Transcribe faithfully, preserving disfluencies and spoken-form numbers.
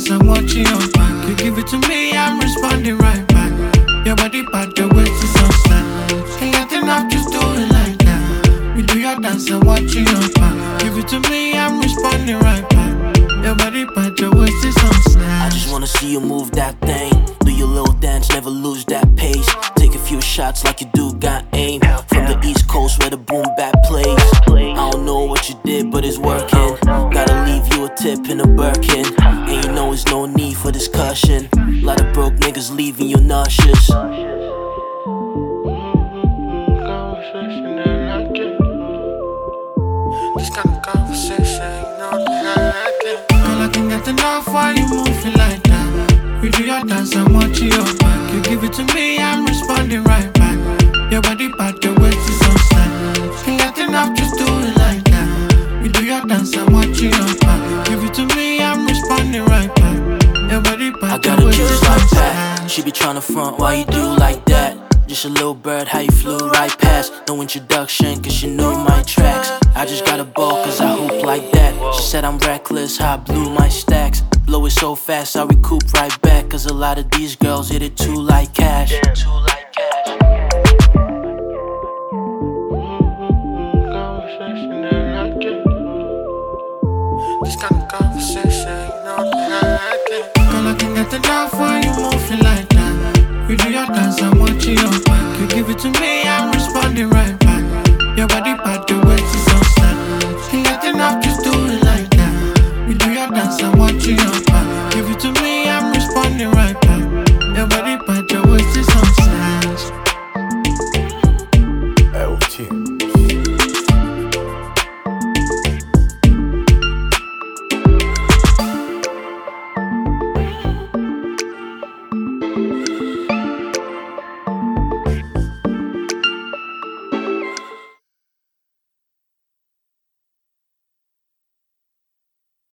dance, I'm watching your back. You give it to me, I'm responding right back. Your body part, the waist is so slack. Ain't nothing up, just do it like that. You do your dance, I'm watching your back. Give it to me, I'm responding right back. Your body part, the waist is so slack. I just wanna see you move that thing. Do your little dance, never lose that pace. Take a few shots like you do got aim. From the East Coast where the boom bap plays. I don't know what you did, but it's working. Gotta leave you a tip in a Birkin. And you know there's no need for discussion. Lot of broke niggas leaving you nauseous. This kind of conversation, you know that I like it. Girl, I can get enough while you moving like that. You do your dance, I'm watching your back. You give it to me, I'm responding right back. Your body part, your waist is so slack. Ain't got enough, just do it like that. You do your dance, I'm watching your back. Give it to me, I'm responding right back. Your body part, I got a juice like that. She be tryna front, why you do like that? Just a little bird, how you flew right past. No introduction, cause she knew my tracks. I just got a ball, cause I hoop like that. She said I'm reckless, how I blew my stacks. Blow it so fast, I recoup right back. Cause a lot of these girls hit it too like cash. Too like cash. This kind of conversation, you know that I like it. Girl, I can get enough while you moving like that. You do your dance, I'm watching your back. You give it to me, I'm responding right